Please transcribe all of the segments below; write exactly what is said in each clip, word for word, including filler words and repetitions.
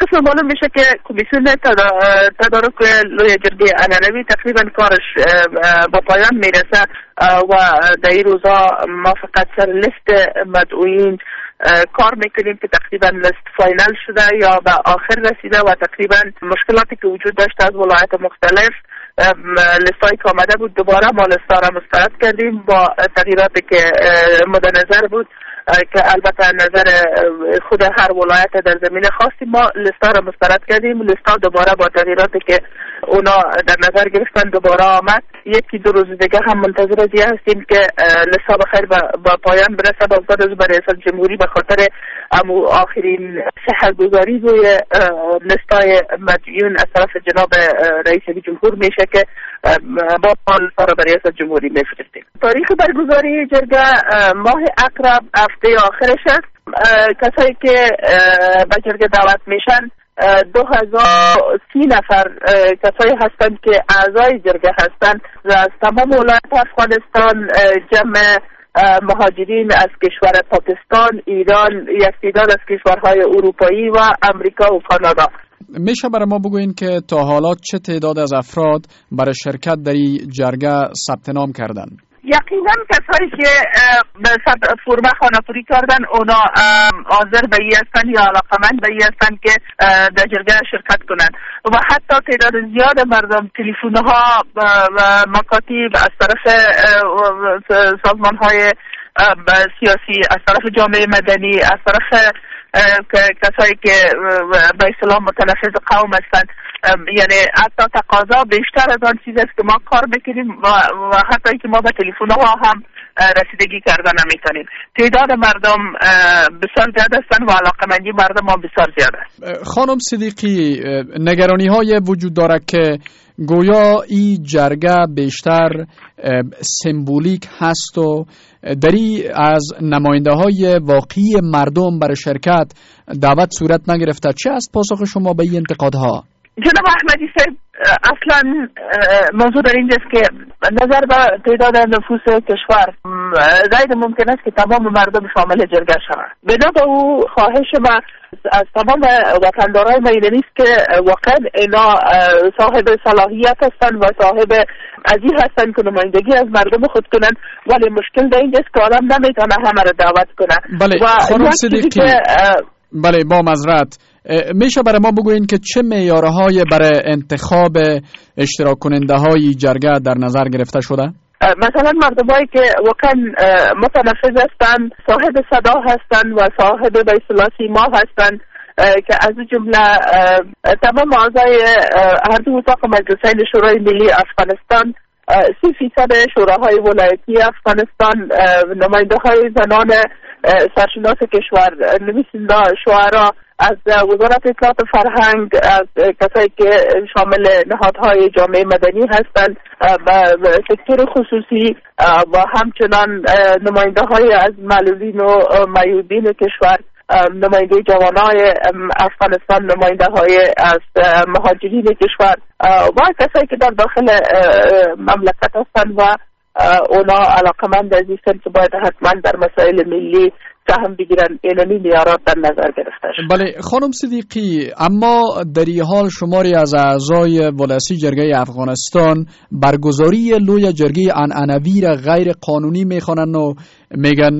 مثل معلوم میشه که کمیسیون تدارک لوی جرگه عنعنوی تقریبا کارش با پایان میرسه و در این روزا ما فقط سر لیست مدعوین کار میکنیم که تقریبا لیست فاینال شده یا به آخر رسیده و تقریبا مشکلاتی که وجود داشته از ولایت مختلف لیستایی که آمده بود دوباره ما لیستا را مسترد کردیم با تغییراتی که مد نظر بود که البته نظر خود هر ولایت در زمینه خاصی ما لیستا را مسترد کردیم. لیستا دوباره با تغییراتی که اونا در نظر گرفتن دوباره آمد. یکی دو روز دیگه هم منتظر دیگه هستیم که لیستا بخیر با پایان برسه. باز از برای ریاست جمهوری به خاطر امو آخرین صحت گذاری روی لیستای مدعوین از طرف جناب رئیس جمهور میشه که با لیستا را برای ریاست جمهوری میفرستیم. تاریخ برگزاری جرگه ماه اقرب هفته آخرش است. کسایی که به جرگه دعوت میشن دو هزار سی نفر کسایی هستند که اعضای جرگه هستند و از تمام ولایت افغانستان جمع مهاجرین از کشور پاکستان، ایران، یک تعداد از کشورهای اروپایی و امریکا و کانادا. میشه برای ما بگوین که تا حالا چه تعداد از افراد برای شرکت در این جرگه ثبت نام کردند؟ یقینا کسایی که به فرمه خانه‌پوری کردن اونا حاضر به این هستن یا علاقمند به این هستن که در جرگه شرکت کنند و حتی تعداد زیاد مردم تلفن‌ها و مکاتب از طرف سازمان‌های سیاسی، از طرف جامعه مدنی، از طرف کسایی که به اصطلاح متنفذ قوم هستند، یعنی حتی تقاضا بیشتر از آن چیز است که ما کار میکنیم و, و حتی که ما به تلفن ها هم رسیدگی کردن نمیتونیم. تعداد مردم بسیار زیاد هستند و علاقمندی مردم هم بسیار زیاد است. خانم صدیقی، نگرانی های وجود داره که گویا این جرگه بیشتر سمبولیک هست و دری از نماینده های واقعی مردم برای شرکت دعوت صورت نگرفته. چه است پاسخ شما به این انتقادها؟ جناب احمدی صاحب، اصلا موضوع در اینجاست که نظر به تعداد نفوس کشور غیر ممکن است که تمام مردم شامل جرگه شوند. بنا به او خواهش ما از تمام وطندارای ما این نیست که واقعا اینا صاحب صلاحیت هستند و صاحب عزیز هستند که نمایندگی از مردم خود کنند، ولی مشکل در اینجاست که آدم نمیتونه همه را دعوت کنه. بله خانم صدیقی، بله با معذرت، میشه برای ما بگوین که چه معیارهای برای انتخاب اشتراک کننده های جرگه در نظر گرفته شده؟ مثلا مردمایی که واقعا متنفذ هستند، صاحب صدا هستند و صاحب به اصطلاح سیما هستند که از جمله تمام اعضای هر دو اتاق مجلسین شورای ملی افغانستان، سی فیصد شوراهای ولایتی افغانستان، نماینده های زنان سرشناس کشور، نویسنده، شعرا، از وزارت اطلاعات فرهنگ، از کسایی که شامل نهادهای جامعه مدنی هستند و سکتور خصوصی و همچنان نماینده های از معلولین و معیوبین کشور، نماینده جوانای افغانستان، نماینده های از مهاجرین کشور و کسایی که در داخل مملکت هستند و اونا علاقمند از این که باید حتما در مسائل ملی سهم بگیرن. اینمی میارات در نظر گرفته شد. بله خانم صدیقی، اما در این حال شماری از اعضای ولسی جرگه افغانستان برگزاری لوی جرگه عنعنوی را غیر قانونی میخوانند و میگن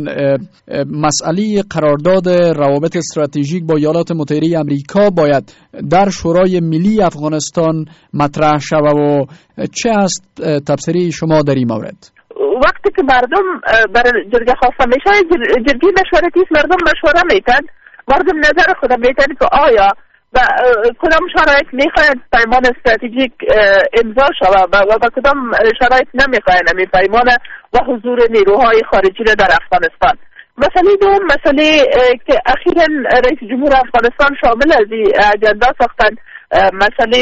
مسئله قرارداد روابط استراتژیک با ایالات متحده آمریکا باید در شورای ملی افغانستان مطرح شود و چه است تبصره شما در این مورد؟ وقتی که مردم برای جرگه خواسته میشه، جرگه مشورتی است، مردم مشوره میتن، مردم نظر خود میتن که آیا و کدام شرایط میخواید پیمان استراتژیک امضا شود و با کدام شرایط نمیخواید همین پیمان و حضور نیروهای خارجی را در افغانستان. مسئله دوم، مسئله که اخیراً رئیس جمهور افغانستان شامل از این اجندا ساختن، مسئله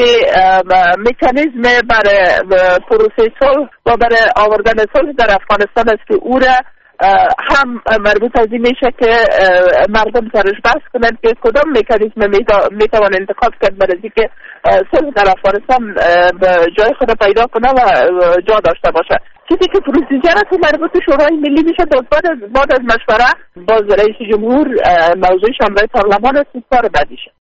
مکانیزم برای پروسه صلح و برای آوردن صلح در افغانستان است که او را هم مربوط از این میشه که مردم سرش بحث کنند که کدام مکانیزم میتوان انتخاب کرد برای اینکه صلح در افغانستان به جای خود پیدا کنه و جا داشته باشه. چیزی که پروسیجر است مربوط شورای ملی میشه. بعد از بعد از مشوره باز رئیس جمهور موضوع شنبه پارلمان است، کار بعدیشه.